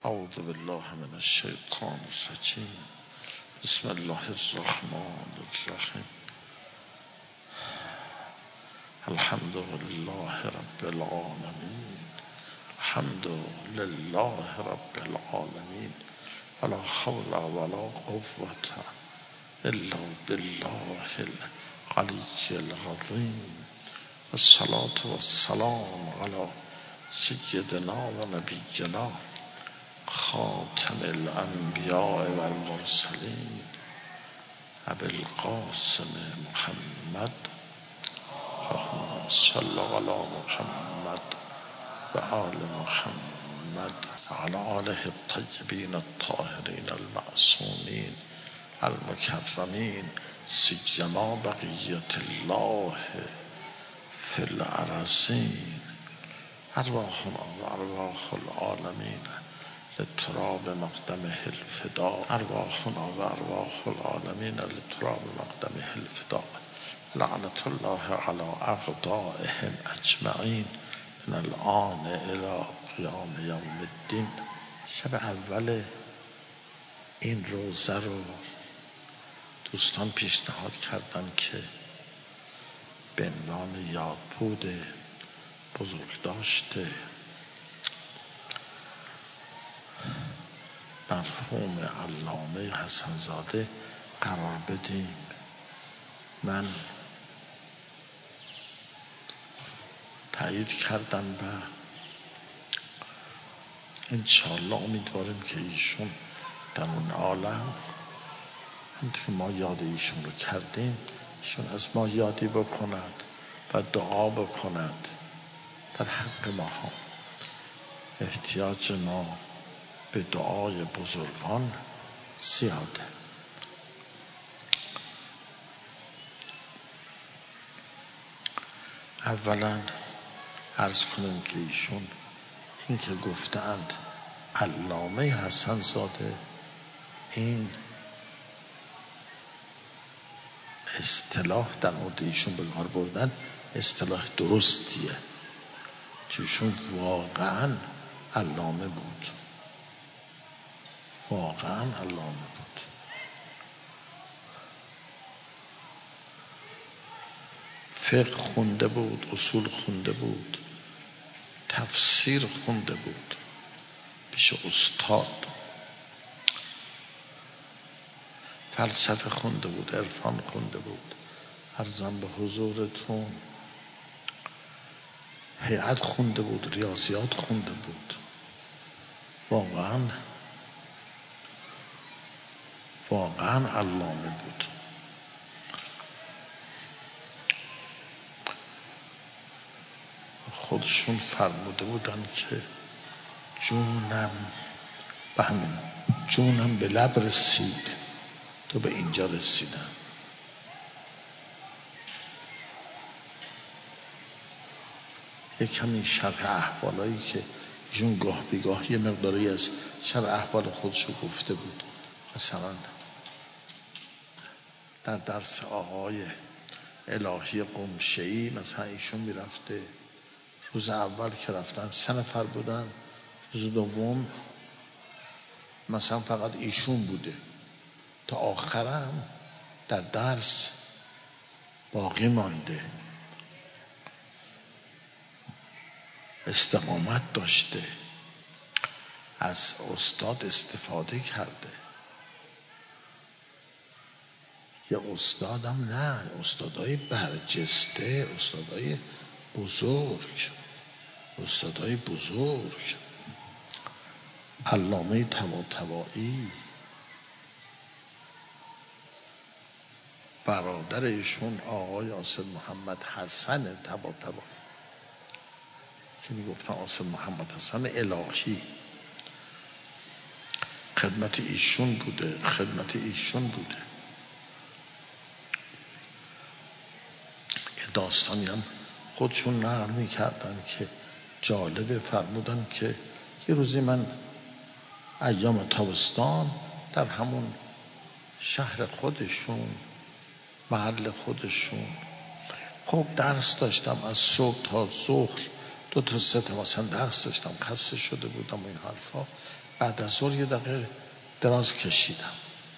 اعوذ بالله من الشیطان الرجیم. بسم الله الرحمن الرحیم. الحمد لله رب العالمین. الحمد لله رب العالمین. ولا حول ولا قوة الا بالله العلی العظیم. الصلاة والسلام على سیدنا و نبینا خاتم الانبیاء والمرسلین ابی القاسم محمد. اللهم صل علی محمد و آل محمد وعلى آله الطیبین الطاهرین المعصومین المکرمین، سیما بقیة الله فی الارضین. ارواحنا و ارواح العالمین لتراب مقدمه الفداء. ارواحنا و ارواح العالمین لتراب مقدمه الفداء. لعنت الله علی اعدائهم اجمعین من الآن الى قیام یوم الدین. شب اول این روزه رو دوستان پیشنهاد کردن که به عنوان یادبود بزرگداشت مرحوم علامه حسن زاده قرار بدیم. من تایید کردم و انشاءالله امیدواریم که ایشون در اون عالم همونطور که ما یاد ایشون رو کردیم ایشون از ما یادی بکند و دعا بکند. در حق ما ها احتیاج ما به دعای بزرگان زیاده. اولا عرض کنم که ایشون این که گفتند علامه حسن زاده، این اصطلاح در مورد ایشون به کار بردن اصطلاح درستیه، که ایشون واقعا علامه بود، واقعا علامه بود. فقه خونده بود، اصول خونده بود، تفسیر خونده بود، پیش استاد. فلسفه خونده بود، عرفان خونده بود. عرضم به حضورتون هیئت خونده بود، ریاضیات خونده بود. واقعا علامه بود. خودشون فرموده بودن که جونم به لب رسید تو به اینجا رسیدم. یک همین شرح احوالایی که ایشون گاه بیگاه یه مقداری از شرح احوال خودشو گفته بود. مثلا در درس آقای الهی قمشه‌ای مثلا ایشون میرفته، روز اول که رفتن 3 نفر بودن، روز دوم مثلا فقط ایشون بوده، تا آخرم در درس باقی مانده، استقامت داشته، از استاد استفاده کرده. یه استادم نه، استادای برجسته، استادای بزرگ. علامه طباطبایی برادر ایشون آقای آصف محمد حسن طباطبایی که میگفتن آصف محمد حسن الهی، خدمت ایشون بوده. یه داستانی هم خودشون نقل میکردن که جالبه. فرمودن که یه روزی من ایام تابستان در همون شهر خودشون، محل خودشون، خب درس داشتم از صبح تا ظهر، 2 تا 3 تا مثلا درس داشتم، خسته شده بودم و این حرفا. بعد از ظهر یه دقیقه دراز کشیدم.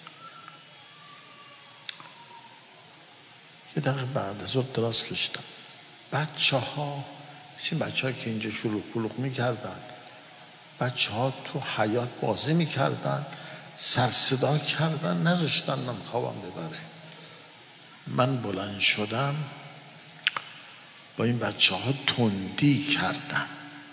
یه دقیقه بعد از ظهر دراز کشیدم. بچه‌ها که اینجا شلوغ پلوغ می‌کردن، بچه‌ها تو حیاط بازی می‌کردن، سر صدا کردن، نذاشتن من خوابم ببره. من بلند شدم، با این بچه‌ها تندی کردم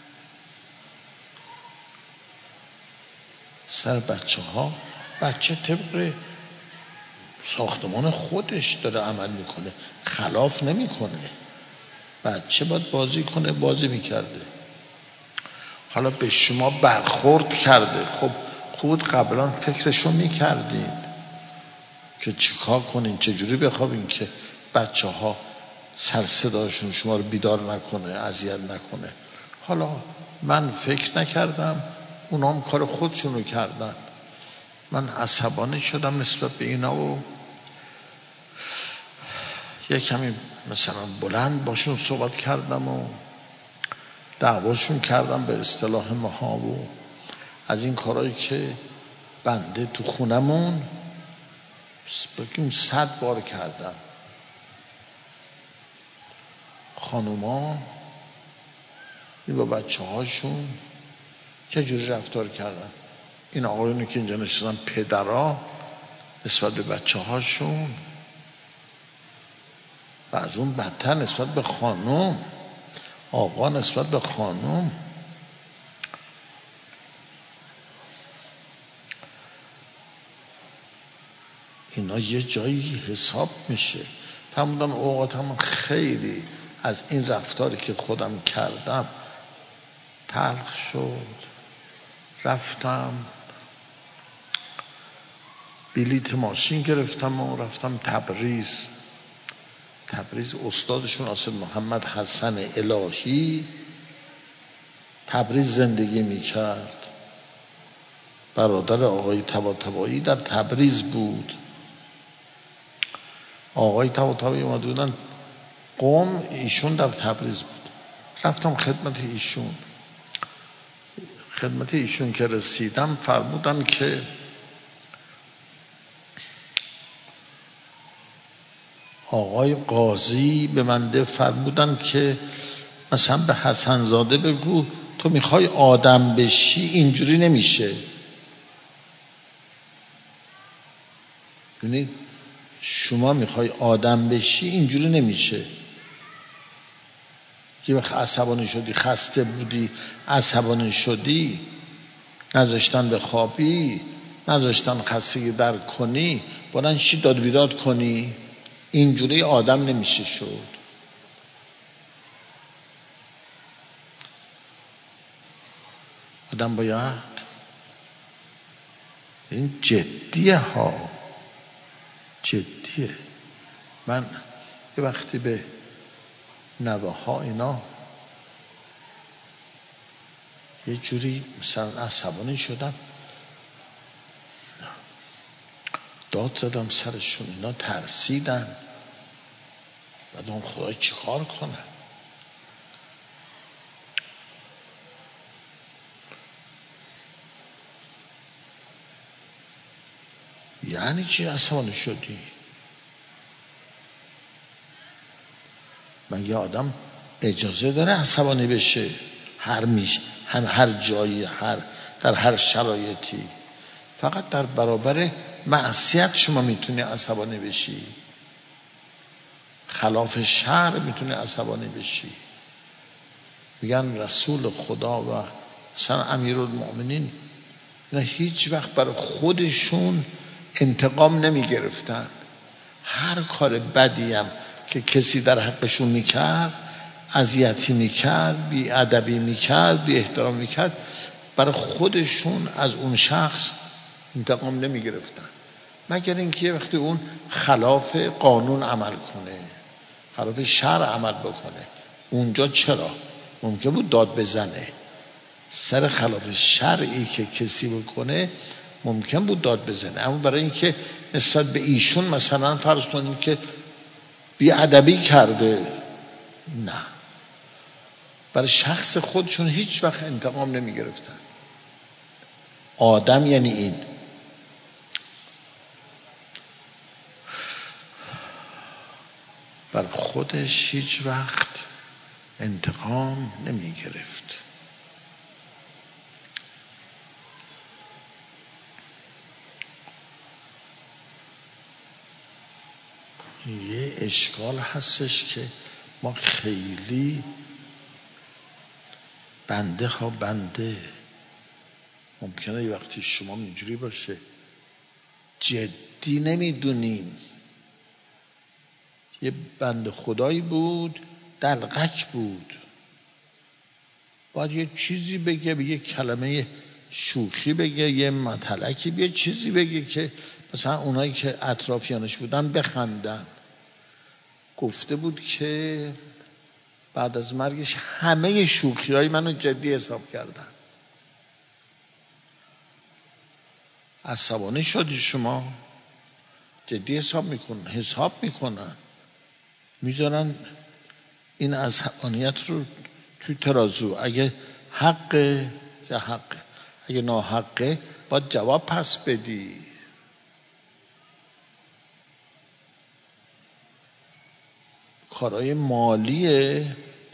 سر بچه‌ها. بچه طبق ساختمان خودش داره عمل میکنه، خلاف نمیکنه. بچه باید بازی کنه، بازی میکرده. حالا به شما برخورد کرده، خب خود قبلا فکرشو میکردین که چیکار کنین، چجوری بخوابین که بچه ها سر صداشون شما رو بیدار نکنه، اذیت نکنه. حالا من فکر نکردم، اونا هم کار خودشونو کردن. من عصبانی شدم نسبت به اینا و یک کمی مثلا بلند باشون صحبت کردم و دعواشون کردم به اصطلاح ماها و از این کارهایی که بنده تو خونمون بگیم 100 بار کردم. خانوما این با بچه هاشون چه جوری رفتار کردن، این آقایونی که اینجا نشستن پدرها نسبت به بچه هاشون، و از اون بدتر نسبت به خانم، آقا نسبت به خانم. اینا یه جایی حساب میشه. فرمودن اوقات هم خیلی از این رفتاری که خودم کردم تلخ شد. رفتم بلیت ماشین گرفتم و رفتم تبریز. استادشون آصف محمد حسن الهی تبریز زندگی میکرد. برادر آقای طباطبایی در تبریز بود. آقای طباطبایی اومده بودن قم، ایشون در تبریز بود. رفتم خدمت ایشون که رسیدم فرمودن که آقای قاضی به من فرمودن که مثلا به حسن زاده بگو تو میخوای آدم بشی اینجوری نمیشه. یعنی شما میخوای آدم بشی اینجوری نمیشه. یه وقت عصبانی شدی، خسته بودی، عصبانی شدی، نذاشتن بخوابی، نذاشتن خستگی در کنی، بلند شی داد بیداد کنی، اینجوری آدم نمیشه شد. آدم باید این جدیه. من یه وقتی به نوه ها اینا یه جوری مثلا عصبانی شدم، داد زدم سرشون، اینا ترسیدن. بعد اون خدای چی کار کنه. یعنی چی عصبانی شدی؟ مگه آدم اجازه داره عصبانی بشه؟ هر جایی، در هر شرایطی. فقط در برابر معصیت شما میتونی عصبانی بشی، خلاف شرع میتونی عصبانی بشی. میگن رسول خدا و مثلا امیرالمؤمنین اینا هیچ وقت برای خودشون انتقام نمیگرفتن. هر کار بدی هم که کسی در حقشون میکرد، اذیتی میکرد، بی ادبی میکرد، بی احترام میکرد، برای خودشون از اون شخص انتقام نمیگرفتن، مگر اینکه وقتی اون خلاف قانون عمل کنه، خلاف شرع عمل بکنه. اونجا چرا ممکن بود داد بزنه سر خلاف شرعی که کسی بکنه، ممکن بود داد بزنه. اما برای اینکه نسبت به ایشون مثلا فرض کنید که بی ادبی کرده، نه، برای شخص خودشون هیچ وقت انتقام نمی گرفتن. آدم یعنی این. بر خودش هیچ وقت انتقام نمی گرفت. یه اشکال هستش که ما خیلی بنده ها بنده، ممکنه یه وقتی شما اینجوری باشه جدی نمیدونین. یه بنده خدایی بود دلقک بود، باید یه چیزی بگه، یه کلمه شوخی بگه، یه مطلقی یه چیزی بگه که مثلا اونایی که اطرافیانش بودن بخندن. گفته بود که بعد از مرگش همه شوخی‌های منو جدی حساب کردن. عصبانی شدی شما؟ جدی حساب میکنن میذارن این عصبانیت رو توی ترازو. اگه حقه یا حقه، اگه ناحقه باید جواب پس بدی. کارهای مالیه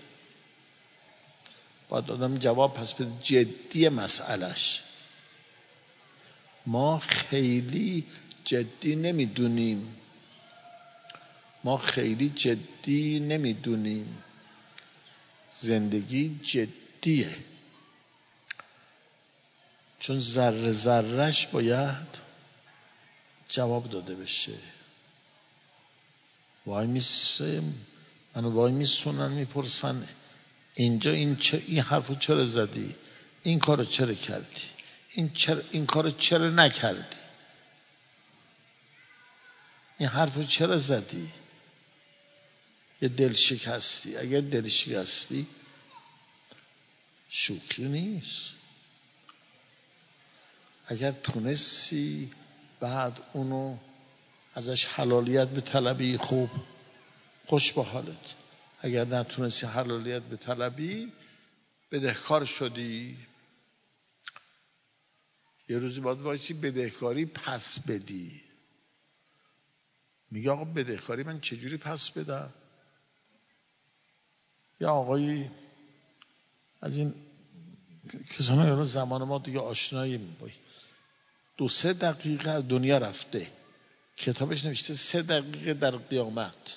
باید آدم جواب پس بده، جدی مسئلهش. ما خیلی جدی نمیدونیم. زندگی جدیه، چون ذره ذرهش باید جواب داده بشه. وای میسونن میپرسن اینجا این حرفو چرا زدی، این کارو چرا کردی، این کارو چرا نکردی، این حرفو چرا زدی. یه دل شکستی، اگر دل شکستی شوخی نیست. اگر تونستی بعد اونو ازش حلالیت به طلبی، خوب، خوش به حالت. اگر نتونستی حلالیت به طلبی، بدهکار شدی، یه روزی باید وایسی بدهکاری پس بدی. میگه آقا بدهکاری من چجوری پس بدم؟ یا آقایی از این کسانی که زمان ما دیگه آشناییم، 2-3 دقیقه از دنیا رفته، کتابش نوشته 3 دقیقه در قیامت.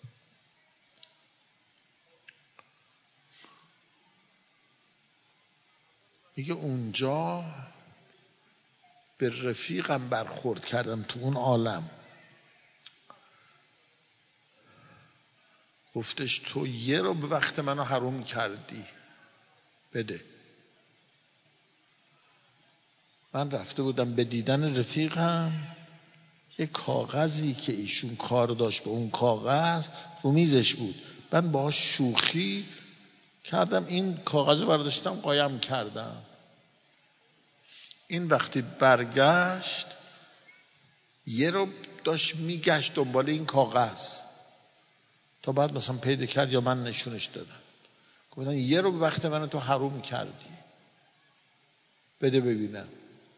میگه اونجا به رفیقم برخورد کردم تو اون عالم، گفتش تو یه رو به وقت منو حروم کردی، بده. من رفته بودم به دیدن رفیقم، یه کاغذی که ایشون کار داشت به اون کاغذ رو میزش بود، من باهاش شوخی کردم، این کاغذ برداشتم قایم کردم. این وقتی برگشت یه رو داشت میگشت دنبال این کاغذ تا بعد مثلا پیدا کرد یا من نشونش دادم. گفتن یه رو به وقت من تو حروم کردی، بده ببینم.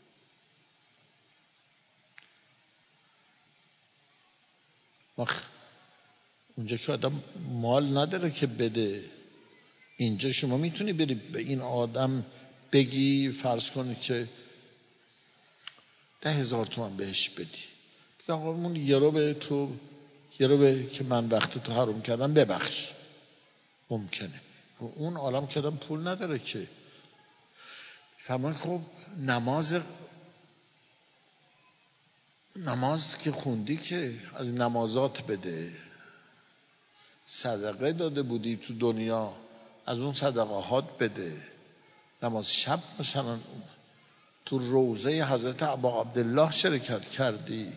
اونجا که آدم مال نداره که بده، اینجا شما میتونی بری به این آدم بگی، فرض کنی که 10,000 تومان بهش بدی، آقا اون یه رو که من وقت تو حروم کردم ببخش. ممکنه اون عالم که آدم پول نداره که. فرمان خب نماز که خوندی که از نمازات بده، صدقه داده بودی تو دنیا از اون صدقات بده. نماز شب مثلا تو روضه حضرت ابا عبدالله شرکت کردی،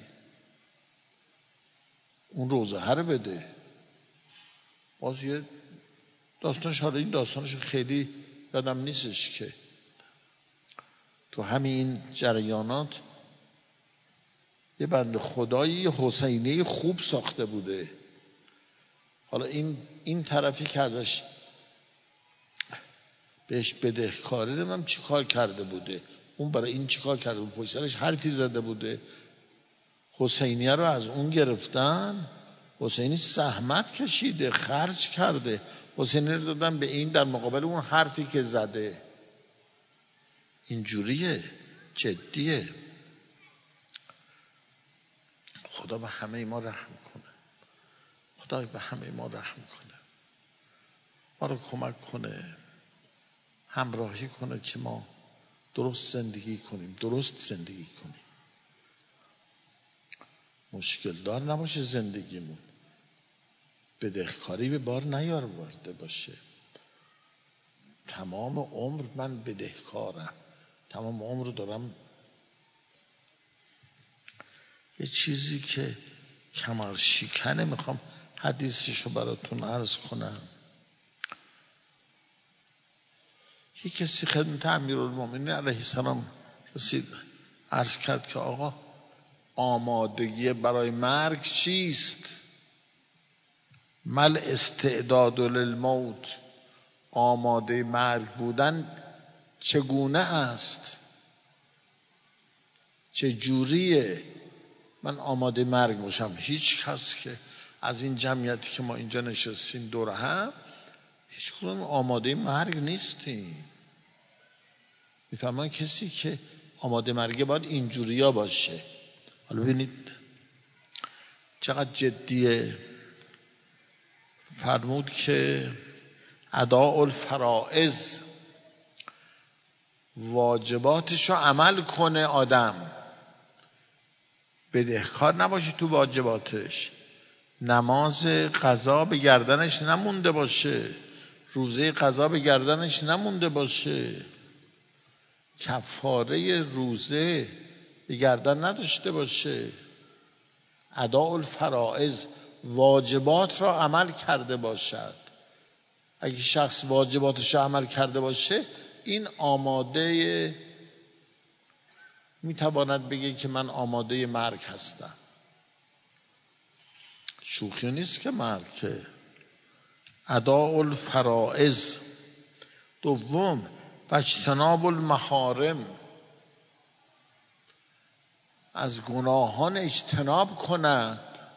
اون روضه هر بده. باز یه داستانش، حالا این داستانش خیلی یادم نیستش که تو همین جریانات یه بنده خدایی حسینی خوب ساخته بوده. حالا این طرفی که ازش بهش بدهکاری من چی کار کرده بوده، اون برای این چیکار کرده بود؟ پشت سرش حرفی زده بوده. حسینیه رو از اون گرفتن، حسینی زحمت کشیده، خرج کرده، حسینی رو دادن به این در مقابل اون حرفی که زده. اینجوریه، جدیه. خدا به همه ما رحم کنه. خدا به همه ما رحم کنه. ما رو کمک کنه، همراهی کنه که ما درست زندگی کنیم، درست زندگی کنیم. مشکل دار نباشه زندگیمون، بدهکاری به بار نیاورده باشه. تمام عمر من بدهکارم، تمام عمر دارم یه چیزی که کمر شکنه. میخوام حدیثشو براتون عرض کنم. یه کسی خدمت امیرالمومنین علیه السلام رسید، عرض کرد که آقا آمادگی برای مرگ چیست؟ مل استعداد للموت، آماده مرگ بودن چگونه است؟ چجوریه من آماده مرگ باشم؟ هیچ کس که از این جمعیتی که ما اینجا نشستیم دور هم، هیچ کدوم آماده مرگ نیستیم. میفهمن کسی که آماده مرگه باید اینجوریا باشه. حالا ببینید چقدر جدیه. فرمود که اداء الفرائض، واجباتشو عمل کنه آدم، بدهکار نباشه تو واجباتش. نماز قضا به گردنش نمونده باشه، روزه قضا به گردنش نمونده باشه، کفاره روزه به گردن نداشته باشه. اداء الفرائض، واجبات را عمل کرده باشد. اگه شخص واجباتش را عمل کرده باشه، این آماده میتواند بگه که من آماده مرگ هستم. شوخی نیست که مرگ که. اداء الفرائض. دوم و اجتناب المحارم، از گناهان اجتناب کند،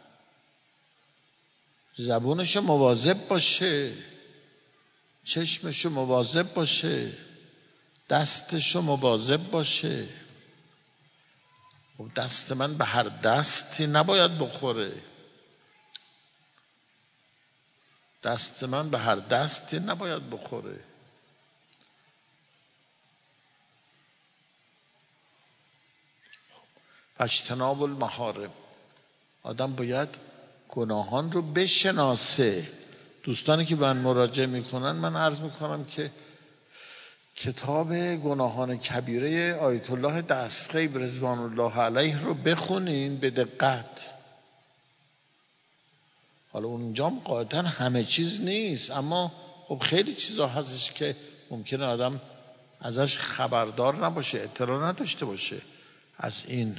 زبونش مواظب باشه، چشمش مواظب باشه، دستش مواظب باشه. دست من به هر دستی نباید بخوره، دست من به هر دستی نباید بخوره. اجتناب المحارم، آدم باید گناهان رو بشناسه. دوستانی که به من مراجعه میکنن، من عرض میکنم که کتاب گناهان کبیره آیت الله دستغیب رضوان الله علیه رو بخونین به دقت. حالا اونجام قاعدتا همه چیز نیست، اما خب خیلی چیزا هستش که ممکنه آدم ازش خبردار نباشه، اطلاع نداشته باشه. از این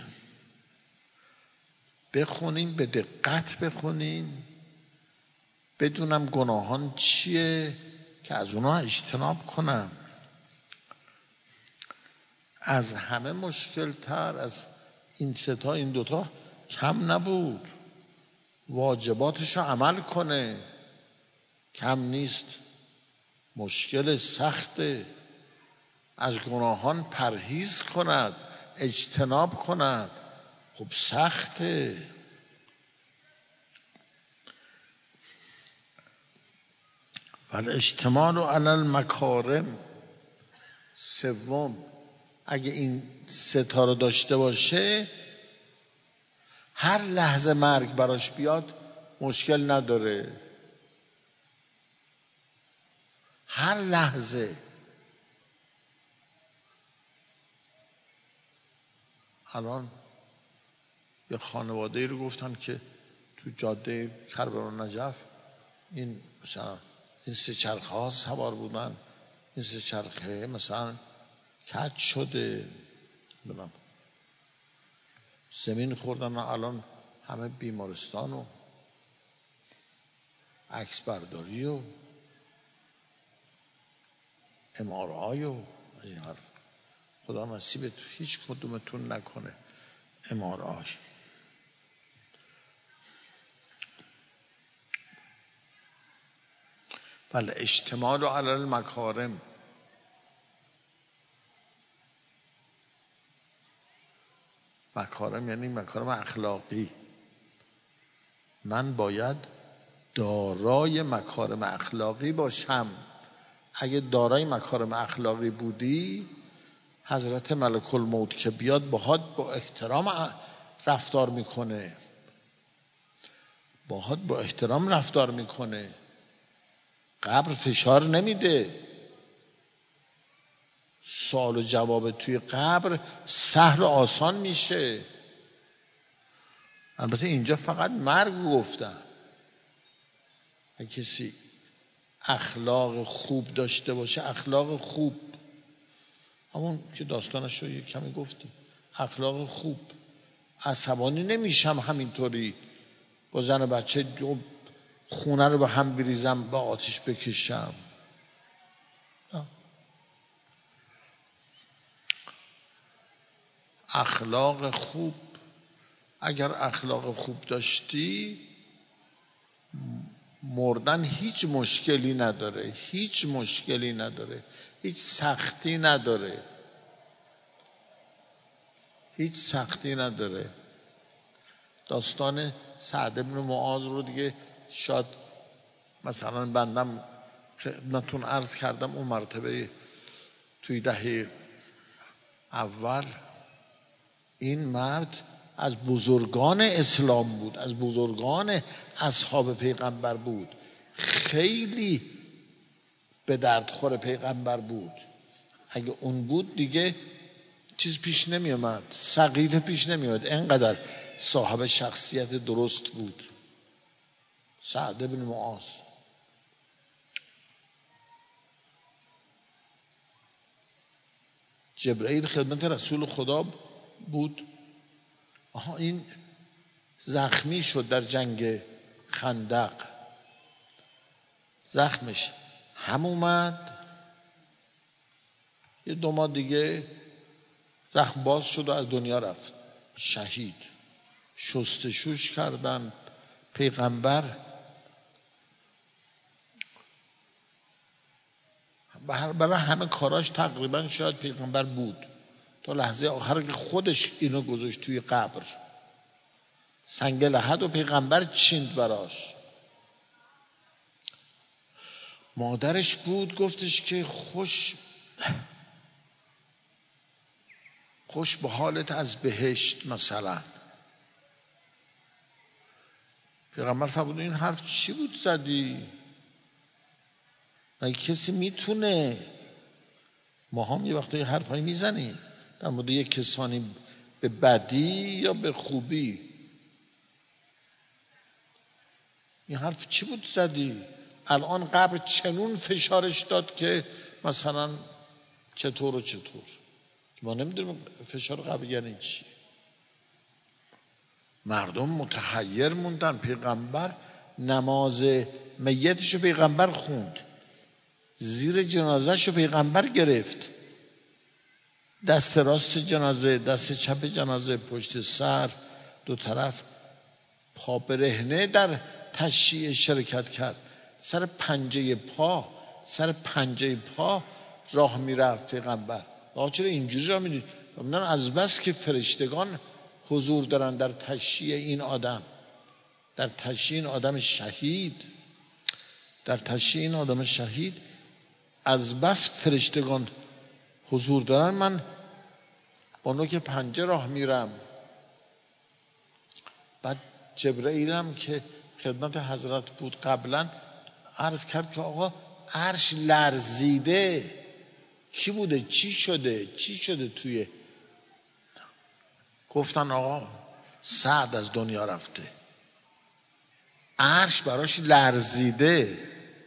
بخونین، به دقت بخونین، بدونم گناهان چیه که از اونها اجتناب کنم. از همه مشکل تر از این سه تا این دوتا کم نبود. واجباتشو عمل کنه، کم نیست، مشکل سخته. از گناهان پرهیز کند، اجتناب کند، خب سخته. ولی اجتماع علی المکارم. سوم، اگه این سه تا رو داشته باشه، هر لحظه مرگ براش بیاد مشکل نداره. هر لحظه. الان یه خانواده‌ای رو گفتن که تو جاده کربلا نجف این مثلا این سه چرخه ها سوار بودن، این سه چرخه مثلا کج شده، ببینم زمین خوردن، الان همه بیمارستان و عکس برداری و MRI و این حرف. خدا نصیب هیچ کدومتون نکنه MRI. بله، اشتمال علی المکارم. مکارم یعنی مکارم اخلاقی. من باید دارای مکارم اخلاقی باشم. اگه دارای مکارم اخلاقی بودی، حضرت ملک الموت که بیاد باهات با احترام رفتار میکنه، باهات با احترام رفتار میکنه، قبر فشار نمیده. سوال و جواب توی قبر سهل و آسان میشه. البته اینجا فقط مرگ گفتن. اگه کسی اخلاق خوب داشته باشه، اخلاق خوب، همون که داستانش رو یک کمی گفتیم، اخلاق خوب، عصبانی نمیشم همینطوری با زن و بچه خونه رو به هم بریزم، با آتش بکشم. اخلاق خوب، اگر اخلاق خوب داشتی، مردن هیچ مشکلی نداره، هیچ مشکلی نداره، هیچ سختی نداره، هیچ سختی نداره. داستان سعد بن معاذ رو دیگه شاید مثلا بندم خدمتتون عرض کردم، اون مرتبه توی دهه اول این مرد از بزرگان اسلام بود، از بزرگان اصحاب پیغمبر بود، خیلی به دردخور پیغمبر بود. اگه اون بود دیگه چیز پیش نمی اومد، سقیفه پیش نمی اومد، اینقدر صاحب شخصیت درست بود سعد بن معاذ. جبرئیل خدمت رسول خدا بود. این زخمی شد در جنگ خندق، زخمش هم اومد، یه 2 ماه دیگه زخم باز شد و از دنیا رفت، شهید. شستشوش کردن. پیغمبر برای همه کاراش تقریبا شاید پیغمبر بود تا لحظه آخر که خودش اینو گذاشت توی قبر، سنگ لحد و پیغمبر چیند براش. مادرش بود، گفتش که خوش به حالت از بهشت مثلا. پیغمبر فرمود این حرف چی بود زدی؟ مگه کسی میتونه؟ ما هم یه وقتا یه حرفایی میزنیم در مورد یک کسانی، به بدی یا به خوبی. این حرف چی بود زدی؟ الان قبر چنون فشارش داد که مثلا چطور و چطور. ما نمیدونیم فشار قبر یعنی چی. مردم متحیر موندن. پیغمبر نماز میتشو پیغمبر خوند، زیر جنازهشو پیغمبر گرفت، دست راست جنازه، دست چپ جنازه، پشت سر، 2 طرف، پا برهنه در تشییع شرکت کرد. سر پنجه پا راه میرفت پیغمبر. آقا چرا اینجوری راه میرید؟ از بس که فرشتگان حضور دارن در تشییع این آدم، در تشییع این آدم شهید، در تشییع این آدم شهید، از بس فرشتگان حضور دارن، من با نوک پنجه راه میرم. بعد جبرئیلم که خدمت حضرت بود قبلا عرض کرد که آقا عرش لرزیده. کی بوده؟ چی شده توی؟ گفتن آقا سعد از دنیا رفته. عرش براش لرزیده.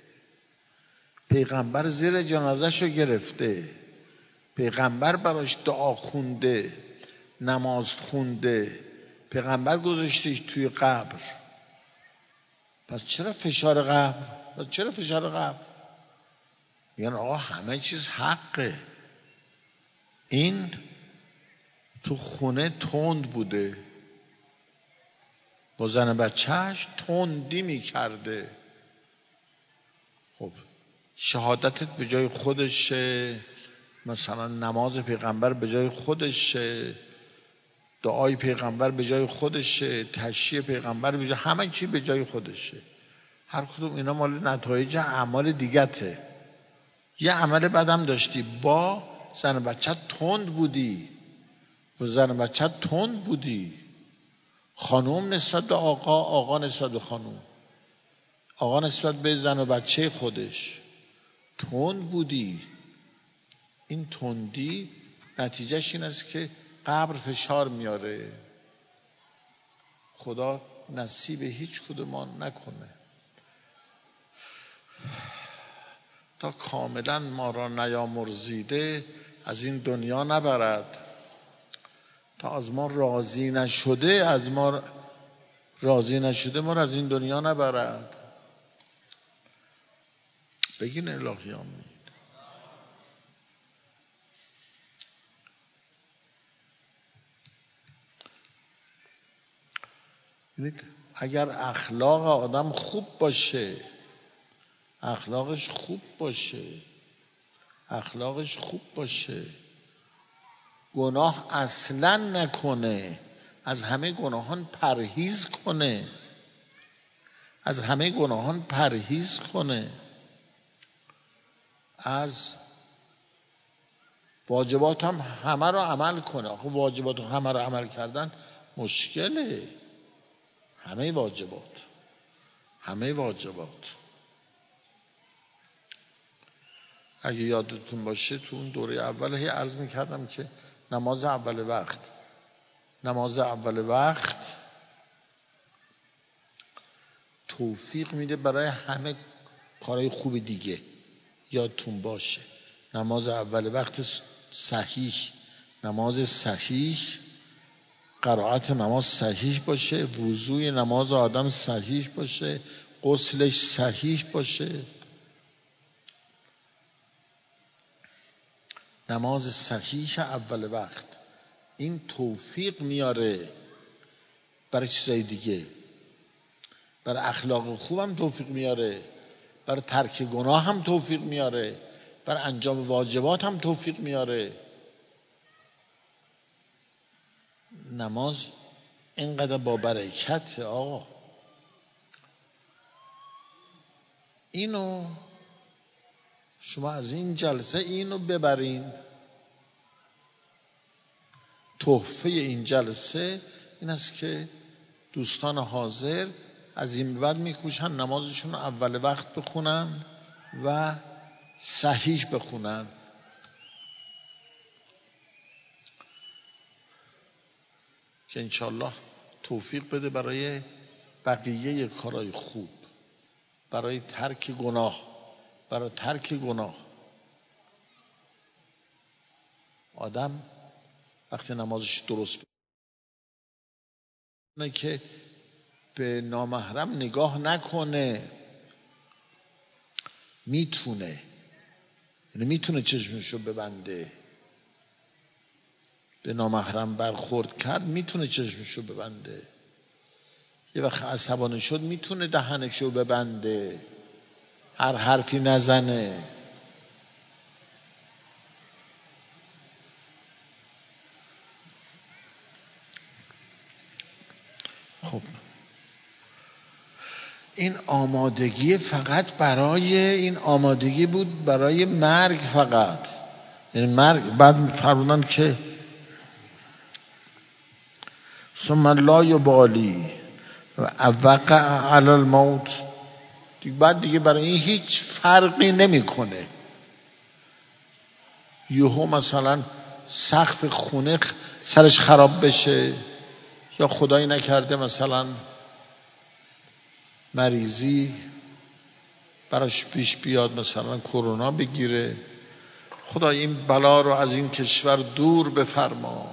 پیغمبر زیر جنازه‌شو گرفته، پیغمبر براش دعا خونده، نماز خونده، پیغمبر گذاشتش توی قبر. پس چرا فشار قبر؟ یعنی آقا همه چیز حقه. این تو خونه تند بوده، با زن بچهش تندی میکرده. خب شهادتت به جای خودشه، مثلا نماز پیغمبر به جای خودشه، دعای پیغمبر به جای خودشه، تشییع پیغمبر به جای، همه چی به جای خودشه. هر کدوم اینا مال نتایج اعمال دیگته. یه عمل بدم داشتی، با زن بچه تند بودی، با زن بچه تند بودی. خانوم نسبت به آقا، آقا نسبت به خانوم، آقا نسبت به زن و بچه خودش تند بودی. این تندی نتیجهش این است که قبر فشار میاره. خدا نصیب هیچ کدوم ما نکنه تا کاملا ما را نیامرزیده از این دنیا نبرد، تا از ما راضی نشده ما را از این دنیا نبرد. بگین الهی آمین. اگر اخلاق آدم خوب باشه، اخلاقش خوب باشه، گناه اصلا نکنه، از همه گناهان پرهیز کنه، از واجبات هم همه رو عمل کنه. آخه واجبات همه رو عمل کردن مشکله. همه واجبات اگه یادتون باشه تو اون دوره اول هی عرض میکردم که نماز اول وقت توفیق میده برای همه کارهای خوب دیگه. یادتون باشه نماز اول وقت صحیح، نماز صحیح، قرائت نماز صحیح باشه، وضوی نماز آدم صحیح باشه، غسلش صحیح باشه. نماز صحیح اول وقت این توفیق میاره برای چیزای دیگه، برای اخلاق خوبم توفیق میاره، برای ترک گناه هم توفیق میاره، برای انجام واجبات هم توفیق میاره. نماز اینقدر با برکت آقا. اینو شما از این جلسه اینو ببرین. تحفه این جلسه این است که دوستان حاضر از این به بعد میکوشن نمازشون رو اول وقت بخونن و صحیح بخونن. که انشالله توفیق بده برای بقیه کارهای خوب، برای ترک گناه. آدم وقتی نمازش درست بکنه که به نامحرم نگاه نکنه، میتونه چشمشو ببنده. به نامحرم برخورد کرد میتونه چشمشو ببنده. یه وقت عصبانی شد میتونه دهنشو ببنده، هر حرفی نزنه. خب این آمادگی فقط برای این آمادگی بود برای مرگ فقط. یعنی مرگ بعد فرمودن که ثم لا یبالی وقع علی الموت، بعد دیگه برای این هیچ فرقی نمیکنه. یهو مثلا سقف خونه سرش خراب بشه، یا خدایی نکرده مثلا مریضی براش پیش بیاد، مثلا کرونا بگیره. خدا این بلا رو از این کشور دور بفرما.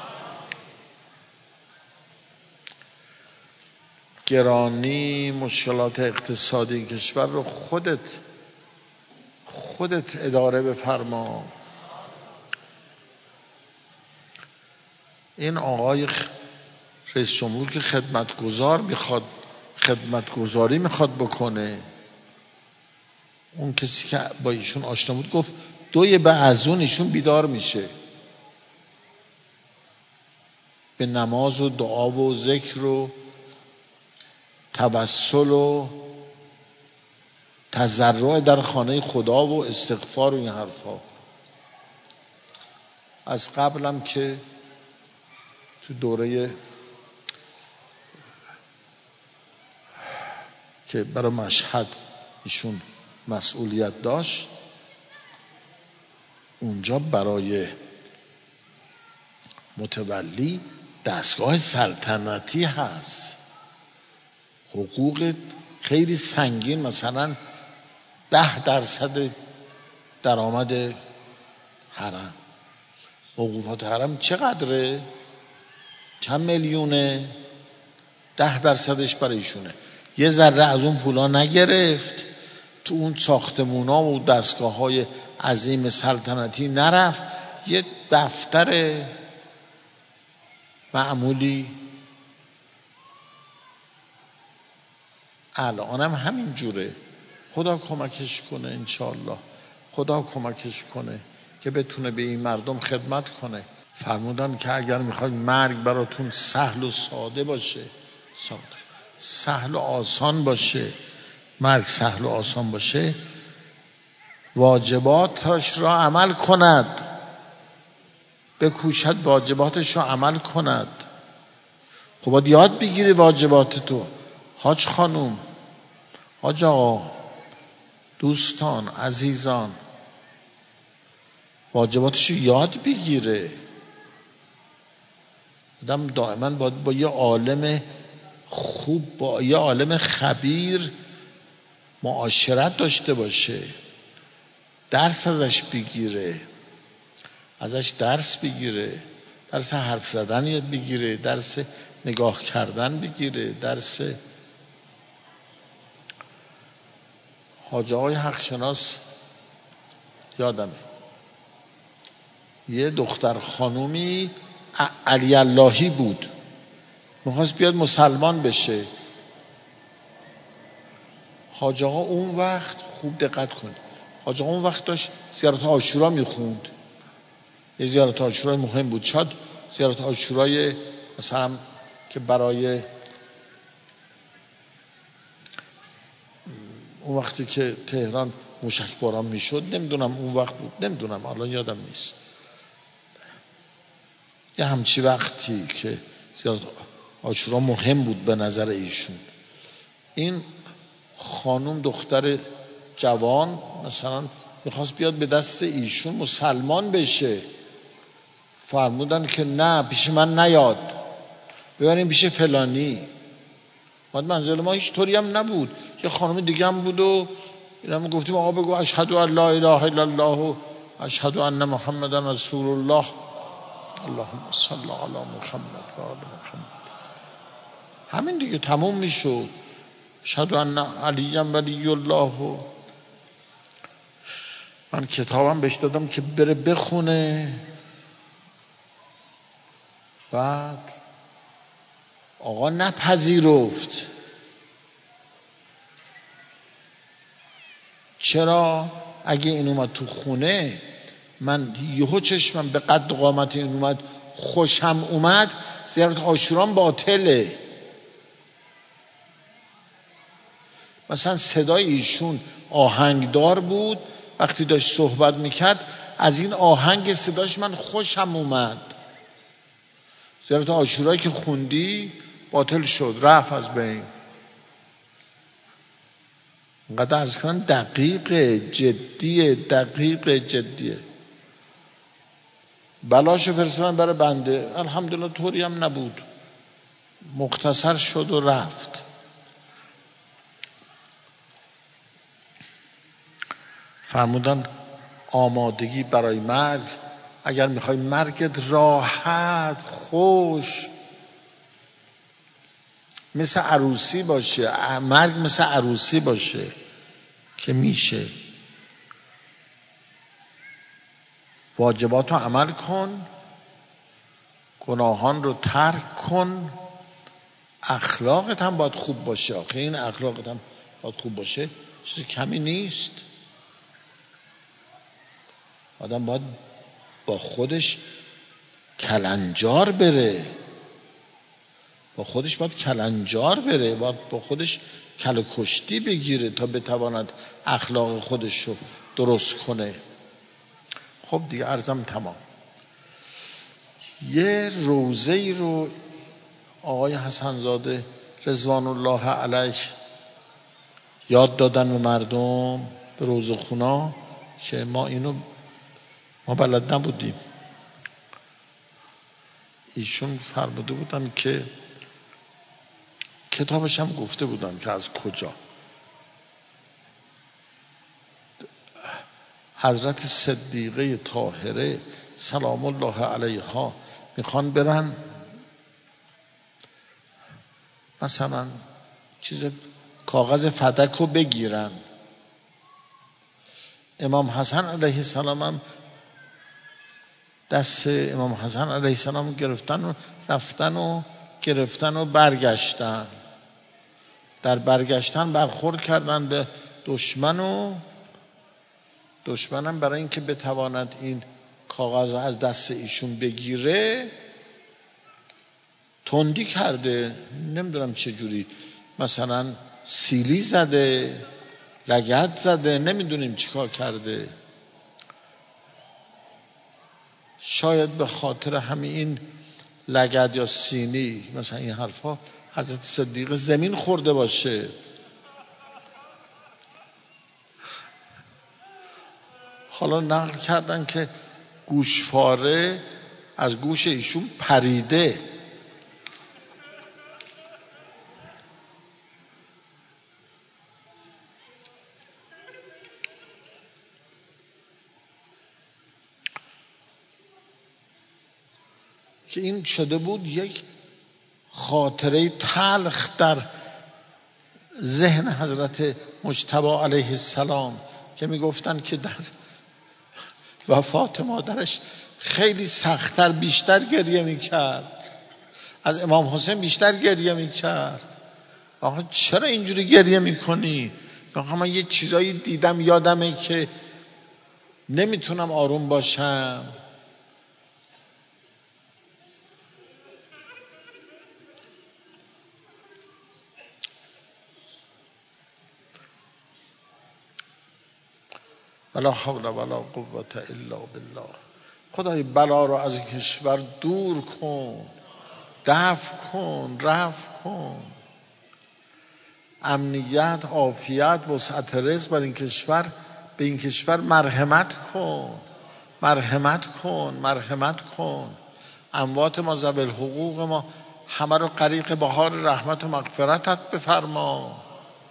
گرانی مشکلات اقتصادی کشور رو خودت اداره بفرما. این آقای رئیس جمهور که خدمتگزاری میخواد بکنه، اون کسی که با ایشون آشنا بود گفت 2 بعد از اون ایشون بیدار میشه، به نماز و دعا و ذکر و توسل و تضرع در خانه خدا و استغفار و این حرفا. از قبلم که تو دوره که برای مشهد ایشون مسئولیت داشت، اونجا برای متولی دستگاه سلطنتی هست، حقوق خیلی سنگین، مثلا 10% درآمد حرم. وقوفات حرم چقدره؟ چند میلیونه؟ 10%ش برای ایشونه. یه ذره از اون پولا نگرفت، تو اون ساختمونا و دستگاه های عظیم سلطنتی نرفت، یه دفتر معمولی. الانم همین جوره. خدا کمکش کنه انشاءالله، خدا کمکش کنه که بتونه به این مردم خدمت کنه. فرمودن که اگر میخواید مرگ براتون سهل و ساده باشه، سهل و آسان باشه، مرگ سهل و آسان باشه، واجباتش را عمل کند، بکوشد واجباتش را عمل کند. خب باید یاد بگیری واجبات تو. حاج خانوم، حاج آقا، دوستان، عزیزان، واجباتش رو یاد بگیره. آدم دائما باید با یه عالم خوب، با یه عالم خبیر معاشرت داشته باشه، درس ازش بگیره، ازش درس بگیره، درس حرف زدن یاد بگیره، درس نگاه کردن بگیره، درس. حاج آقای حق شناس یادمه یه دختر خانومی علی اللهی بود، میخواست بیاد مسلمان بشه. حاج آقا اون وقت، خوب دقت کن، حاج آقا اون وقت داشت زیارت عاشورا میخوند. یه زیارت عاشورای مهم بود، شاید زیارت عاشورای مثلا که برای اون وقتی که تهران موشکباران میشد، نمیدونم اون وقت بود، نمیدونم الان یادم نیست، یه همچی وقتی که زیارت عاشورا مهم بود به نظر ایشون. این خانم دختر جوان مثلا میخواست بیاد به دست ایشون مسلمان بشه. فرمودن که نه، پیش من نیاد، ببریم پیش فلانی. منزل ما هیچ طوری هم نبود، یه خانم دیگه هم بود و اینا گفتیم آقا بگو اشهد ان لا اله الا الله و اشهد ان محمدا رسول الله، اللهم صل علی محمد و آل محمد. همین دیگه تموم میشد. اشهد ان علی ولی الله. من کتابم بهش دادم که بره بخونه. بعد آقا نپذیرفت. چرا؟ اگه این اومد تو خونه، من یهو چشمم به قد و قامت این اومد، خوشم اومد، زیارت عاشورام باطله. مثلا صدای ایشون آهنگدار بود، وقتی داشت صحبت میکرد از این آهنگ صداش من خوشم اومد. زیارت عاشورایی که خوندی باطل شد، رفت از بین. اینقدر عرض کنم دقیق جدیه. بلاشو فرستادن برای بنده، الحمدلله طوری هم نبود، مختصر شد و رفت. فرمودن آمادگی برای مرگ، اگر میخوای مرگت راحت خوش مثل عروسی باشه، مرگ مثل عروسی باشه که میشه، واجباتو عمل کن، گناهان رو ترک کن، اخلاقت هم باید خوب باشه. آخه این اخلاقت هم باید خوب باشه چیز کمی نیست. آدم باید با خودش کلنجار بره، با خودش باید کلنجار بره، باید با خودش کله کشتی بگیره تا بتواند اخلاق خودش رو درست کنه. خب دیگه عرضم تمام. یه روزه‌ای رو آقای حسن‌زاده رضوان الله علیه یاد دادن به مردم، به روزه‌خونا، که ما بلد نبودیم. ایشون فرموده بودن که کتابش هم گفته بودن که از کجا حضرت صدیقه طاهره سلام الله علیها میخوان برن مثلا چیز کاغذ فدک رو بگیرن. امام حسن علیه السلام هم دست امام حسن علیه السلام گرفتن و رفتن و گرفتن و برگشتن. در برگشتن برخورد کردن به دشمن و دشمنم برای اینکه بتواند این کاغذ رو از دست ایشون بگیره تندی کرده، نمیدونم چه جوری، مثلا سیلی زده، لگد زده، نمیدونیم چیکار کرده. شاید به خاطر همین لگد یا سینی مثلا این حرفا حضرت صدیقه زمین خورده باشه. حالا نقل کردن که گوشواره از گوش ایشون پریده. که این شده بود یک خاطره تلخ در ذهن حضرت مجتبی علیه السلام، که میگفتن که در وفات مادرش خیلی سخت‌تر بیشتر گریه میکرد، از امام حسین بیشتر گریه میکرد. آقا چرا اینجوری گریه میکنی؟ آقا من یه چیزایی دیدم یادمه که نمیتونم آروم باشم. ولا حول ولا قوة الا بالله. خدای بلا رو از کشور دور کن، دفع کن، رفع کن. امنیت، عافیت، وسعت رزق بر این کشور، به این کشور مرحمت کن، مرحمت کن، مرحمت کن. اموات ما، ذوی الحقوق ما همه رو غریق بهار رحمت و مغفرتت بفرما.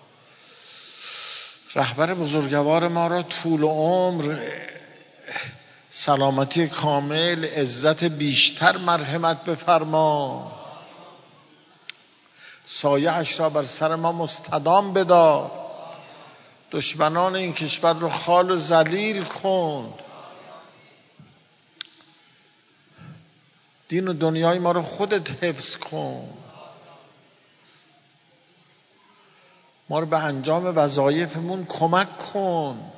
رهبر بزرگوار ما را طول عمر، سلامتی کامل، عزت بیشتر مرحمت بفرما. سایه اش را بر سر ما مستدام بدار. دشمنان این کشور رو خال و ذلیل کن. دین و دنیای ما رو خودت حفظ کن. ما رو به انجام وظایفمون کمک کن.